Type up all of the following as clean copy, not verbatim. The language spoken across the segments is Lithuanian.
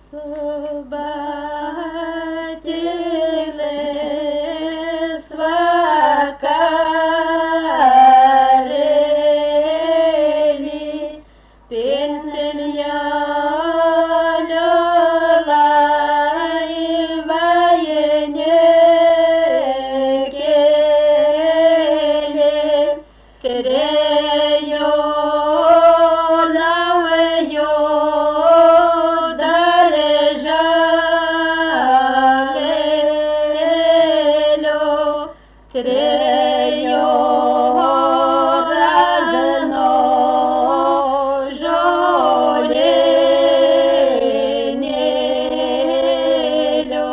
Subatėlis vakarėlį, pinsim jaunio laivą nekėlė, turėjo naujo Trejo razno žolinėlio,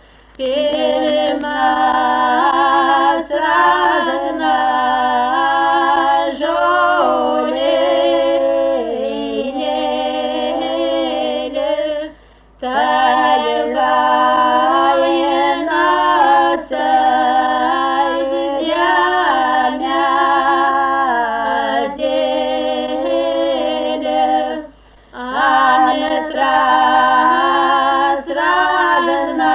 pirmas razna žolinėlis, tai gaienose Antras razna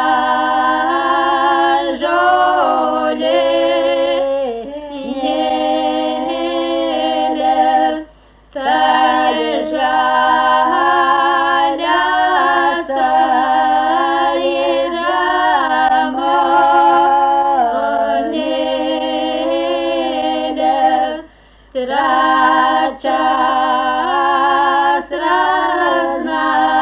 žolinėlis, tai žalias ramonėlis, trečias razna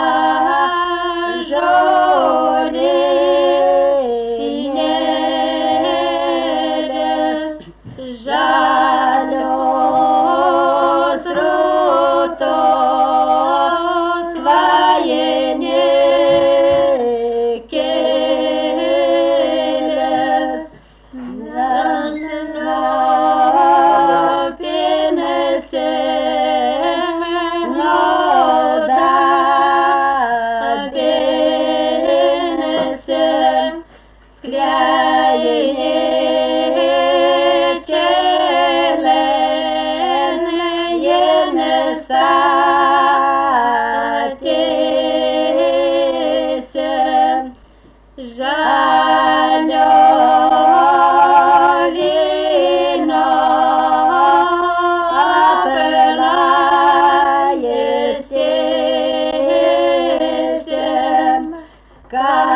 žolinėlis, žalios rutos vainikėlis, pinasi nodabinasi, sklejinė čelenėjinis atėsi, žalio vyno apelajęs tiesi,